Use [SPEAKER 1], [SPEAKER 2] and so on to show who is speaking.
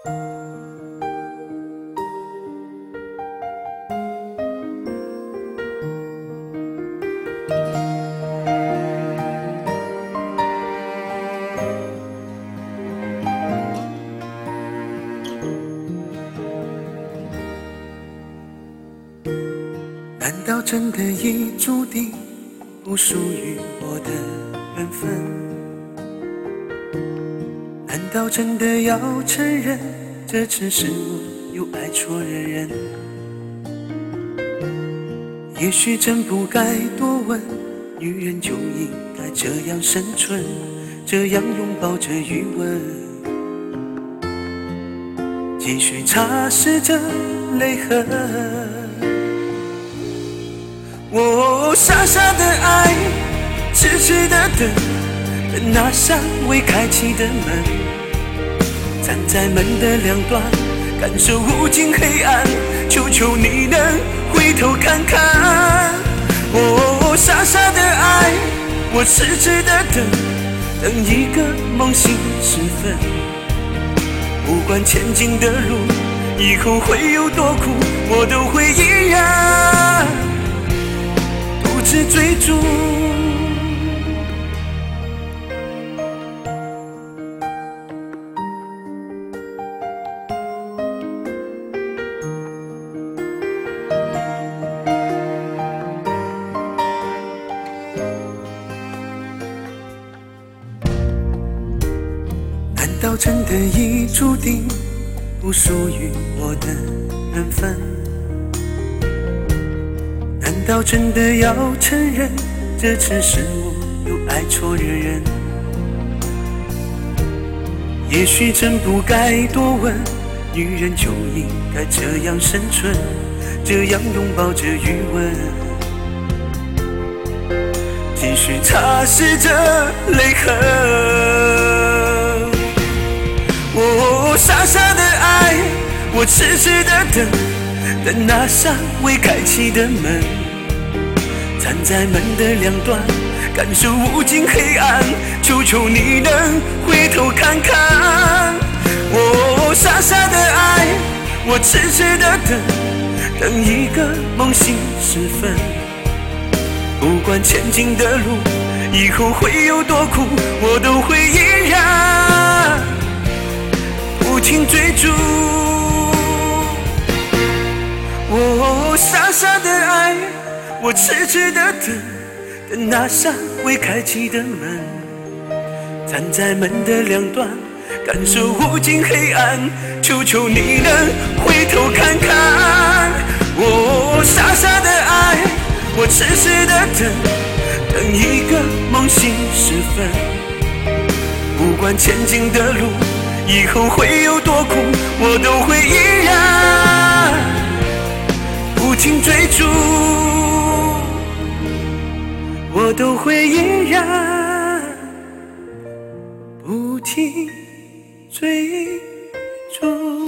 [SPEAKER 1] 难道真的已注定不属于我的缘分？难道真的要承认这只是我又爱错了人？也许真不该多问，女人就应该这样生存，这样拥抱着余温，继续擦拭着泪痕。我傻傻的爱，痴痴的等，等那扇未开启的门，站在门的两端，感受无尽黑暗，求求你能回头看看。我傻傻的爱，我痴痴的等，等一个梦醒时分，不管前进的路以后会有多苦，我都会依然不知追逐。难道真的已注定不属于我的缘分？难道真的要承认这只是我又爱错了人？也许真不该多问，女人就应该这样生存，这样拥抱着余温，继续擦拭着泪痕。我傻傻的爱，我痴痴的等，等那扇未开启的门，站在门的两端，感受无尽黑暗，求求你能回头看看。我傻傻的爱，我痴痴的等，等一个梦醒时分，不管前进的路以后会有多苦，我都会依然不停追逐。我傻傻的爱，我痴痴的等，等那扇未开启的门，站在门的两端，感受无尽黑暗，求求你能回头看看。我傻傻的爱，我痴痴的等，等一个梦醒时分，不管前进的路以后会有多苦，我都会依然不停追逐，我都会依然不停追逐。